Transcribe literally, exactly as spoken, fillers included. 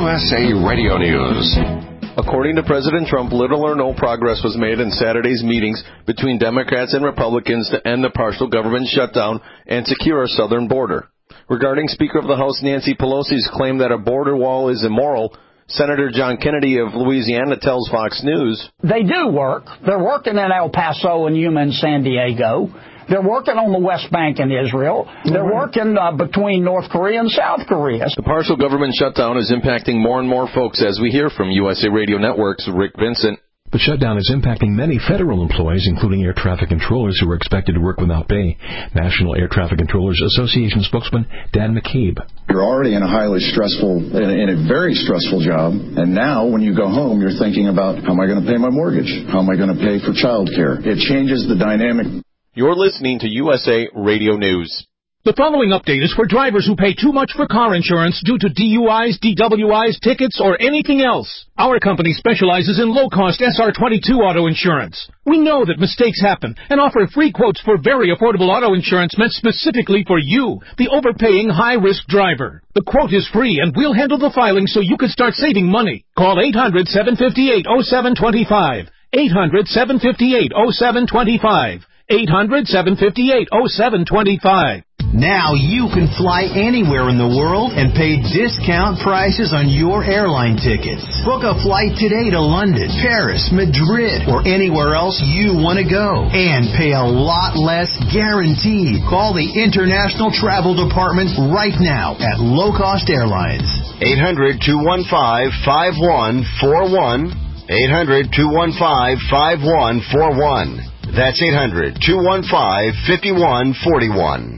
U S A Radio News. According to President Trump, little or no progress was made in Saturday's meetings between Democrats and Republicans to end the partial government shutdown and secure our southern border. Regarding Speaker of the House Nancy Pelosi's claim that a border wall is immoral, Senator John Kennedy of Louisiana tells Fox News, They do work. They're working in El Paso and Yuma and San Diego. They're working on the West Bank in Israel. They're working uh, between North Korea and South Korea. The partial government shutdown is impacting more and more folks, as we hear from U S A Radio Network's Rick Vincent. The shutdown is impacting many federal employees, including air traffic controllers who are expected to work without pay. National Air Traffic Controllers Association spokesman Dan McCabe. You're already in a highly stressful, in a very stressful job, and now when you go home, you're thinking about, how am I going to pay my mortgage? How am I going to pay for child care? It changes the dynamic. You're listening to U S A Radio News. The following update is for drivers who pay too much for car insurance due to D U Is, D W Is, tickets, or anything else. Our company specializes in low-cost S R twenty-two auto insurance. We know that mistakes happen and offer free quotes for very affordable auto insurance meant specifically for you, the overpaying high-risk driver. The quote is free, and we'll handle the filing so you can start saving money. Call eight hundred, seven five eight, oh seven two five. eight hundred, seven five eight, oh seven two five. eight hundred, seven five eight, oh seven two five. Now you can fly anywhere in the world and pay discount prices on your airline tickets. Book a flight today to London, Paris, Madrid, or anywhere else you want to go. And pay a lot less guaranteed. Call the International Travel Department right now at Low Cost Airlines. eight hundred, two one five, five one four one. eight hundred, two one five, five one four one. That's eight hundred, two one five, five one four one.